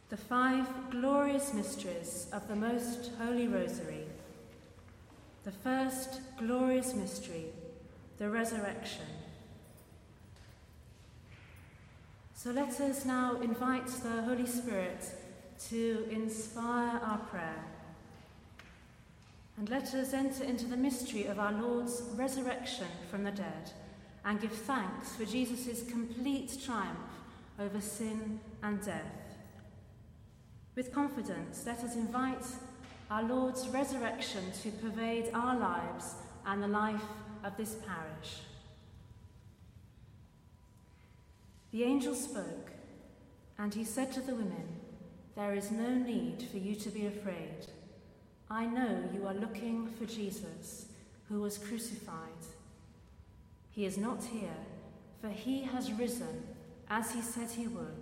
The 5 glorious mysteries of the Most Holy Rosary. The first glorious mystery, the Resurrection. So let us now invite the Holy Spirit to inspire our prayer. And let us enter into the mystery of our Lord's resurrection from the dead and give thanks for Jesus' complete triumph over sin and death. With confidence, let us invite our Lord's resurrection to pervade our lives and the life of this parish. The angel spoke, and he said to the women, "There is no need for you to be afraid. I know you are looking for Jesus, who was crucified. He is not here, for he has risen, as he said he would.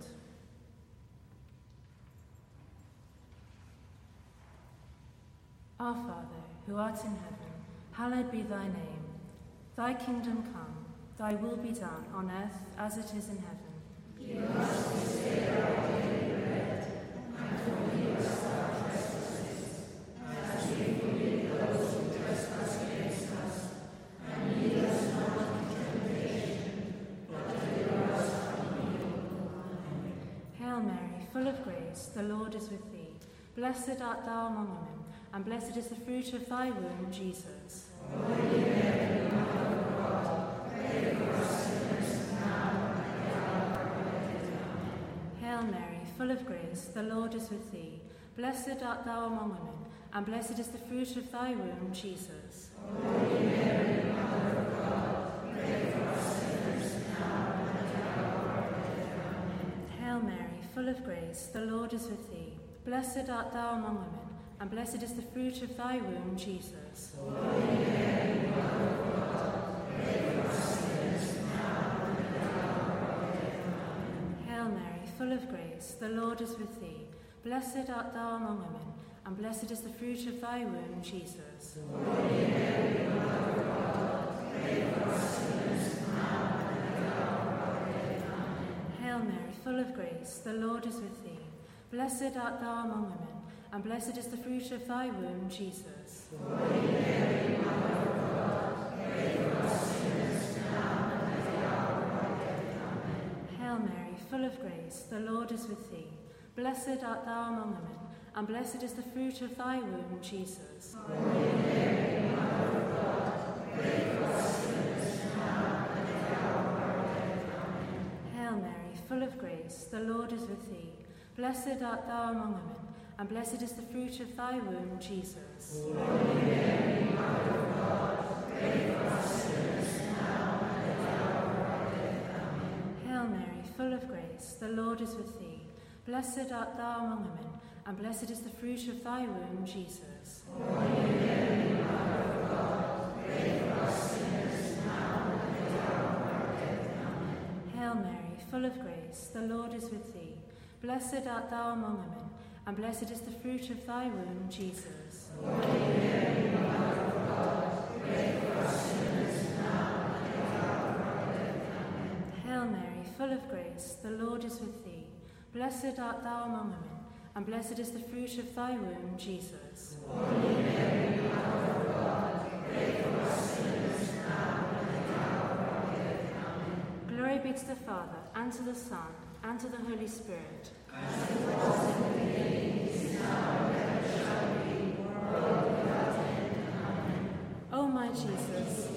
Our Father, who art in heaven, hallowed be thy name. Thy kingdom come, thy will be done on earth as it is in heaven. Give us this day our daily bread, and forgive us our trespasses, as we forgive those who trespass against us. And lead us not into temptation, but deliver us from evil. Amen. Hail Mary, full of grace, the Lord is with thee. Blessed art thou among women, and blessed is the fruit of thy womb, Jesus. Holy Mary, Mother of God, pray for us sinners now and at the hour of our death. Amen. Hail Mary, full of grace, the Lord is with thee. Blessed art thou among women, and blessed is the fruit of thy womb, Jesus. Holy Mary, Mother of God, pray for us sinners now and at the hour of our death. Amen. Hail Mary, full of grace, the Lord is with thee. Blessed art thou among women, and blessed is the fruit of thy womb, Jesus. Holy Mary, Mother of God, pray for us sinners now and at the hour of our death. Amen. Hail Mary, full of grace, the Lord is with thee. Blessed art thou among women, and blessed is the fruit of thy womb, Jesus. Holy Mary, Mother of God, pray for us sinners now and at the hour of our death. Amen. Hail Mary, full of grace, the Lord is with thee. Blessed art thou among women, and blessed is the fruit of thy womb, Jesus. Holy Mary, Mother of God, pray for us sinners now and at the hour of our death. Amen. Hail Mary, full of grace, the Lord is with thee. Blessed art thou among women, and blessed is the fruit of thy womb, Jesus. Holy Mary, Mother of God, pray for us sinners now and at the hour of our death. Amen. Hail Mary, full of grace, the Lord is with thee. Blessed art thou among women, and blessed is the fruit of thy womb, Jesus. Holy Mary, Mother of God, pray for us sinners now and at the hour of our death. Amen. Hail Mary, full of grace, the Lord is with thee. Blessed art thou among women, and blessed is the fruit of thy womb, Jesus. Holy Mary, Mother of God, pray for us sinners now and at the hour of our death. Amen. Hail Mary, full of grace, the Lord is with thee. Blessed art thou among women, and blessed is the fruit of thy womb, Jesus. Holy Mary, Mother of God, pray for us sinners now and at the hour of our death. Amen. Hail Mary, full of grace, the Lord is with thee. Blessed art thou among women, and blessed is the fruit of thy womb, Jesus. Holy Mary, Mother of God, pray for us sinners now and at the hour of our death. Amen. Glory be to the Father, and to the Son, and to the Holy Spirit. As it was in the beginning, is now, and ever shall be, world without end. Amen. O my Jesus,